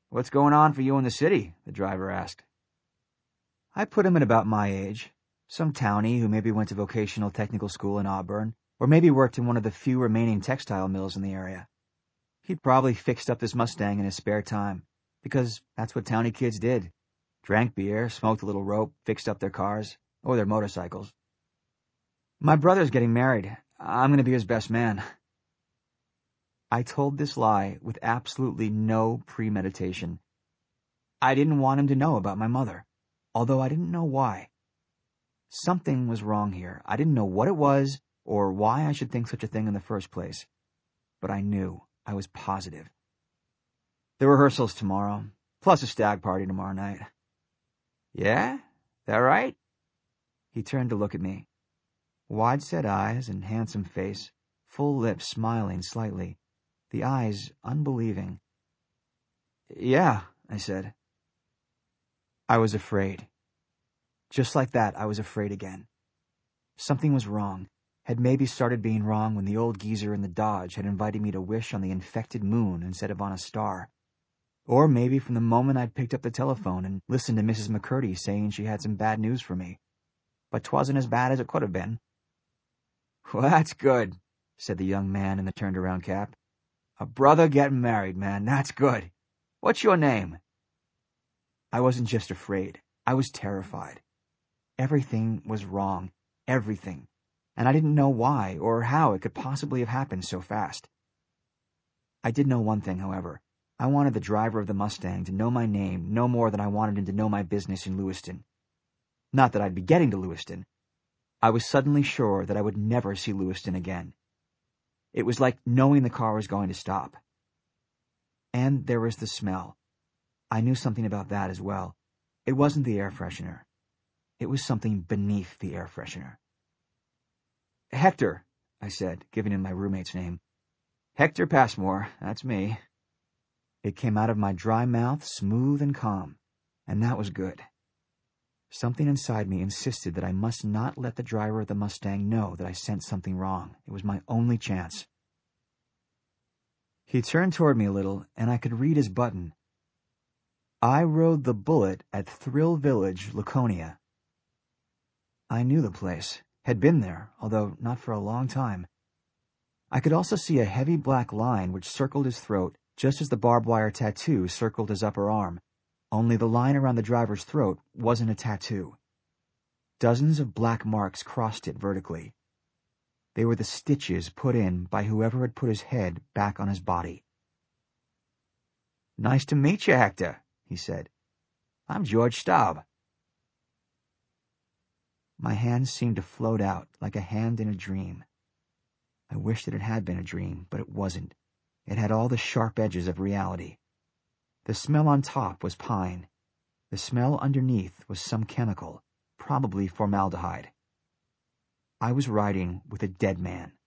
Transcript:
"What's going on for you in the city?" the driver asked. I put him at about my age, some townie who maybe went to vocational technical school in Auburn, or maybe worked in one of the few remaining textile mills in the area. He'd probably fixed up this Mustang in his spare time, because that's what townie kids did. Drank beer, smoked a little rope, fixed up their cars, or their motorcycles. "My brother's getting married. I'm going to be his best man." I told this lie with absolutely no premeditation. I didn't want him to know about my mother, although I didn't know why. Something was wrong here. I didn't know what it was or why I should think such a thing in the first place. But I knew. I was positive. The rehearsal's tomorrow, plus a stag party tomorrow night. "Yeah? That right?" He turned to look at me. Wide-set eyes and handsome face, full lips smiling slightly, the eyes unbelieving. "Yeah," I said. I was afraid. Just like that, I was afraid again. Something was wrong, had maybe started being wrong when the old geezer in the Dodge had invited me to wish on the infected moon instead of on a star. Or maybe from the moment I'd picked up the telephone and listened to Mrs. McCurdy saying she had some bad news for me. But 'twasn't as bad as it could have been. "Well, that's good," said the young man in the turned-around cap. "A brother getting married, man, that's good. What's your name?" I wasn't just afraid. I was terrified. Everything was wrong. Everything. And I didn't know why or how it could possibly have happened so fast. I did know one thing, however. I wanted the driver of the Mustang to know my name no more than I wanted him to know my business in Lewiston. Not that I'd be getting to Lewiston. I was suddenly sure that I would never see Lewiston again. It was like knowing the car was going to stop. And there was the smell. I knew something about that as well. It wasn't the air freshener. It was something beneath the air freshener. "Hector," I said, giving him my roommate's name. "Hector Passmore, that's me." It came out of my dry mouth smooth and calm, and that was good. Something inside me insisted that I must not let the driver of the Mustang know that I sensed something wrong. It was my only chance. He turned toward me a little, and I could read his button. "I rode the Bullet at Thrill Village, Laconia." I knew the place, had been there, although not for a long time. I could also see a heavy black line which circled his throat just as the barbed wire tattoo circled his upper arm, only the line around the driver's throat wasn't a tattoo. Dozens of black marks crossed it vertically. They were the stitches put in by whoever had put his head back on his body. "Nice to meet you, Hector," he said. "I'm George Staub." My hand seemed to float out like a hand in a dream. I wished that it had been a dream, but it wasn't. It had all the sharp edges of reality. The smell on top was pine. The smell underneath was some chemical, probably formaldehyde. I was riding with a dead man.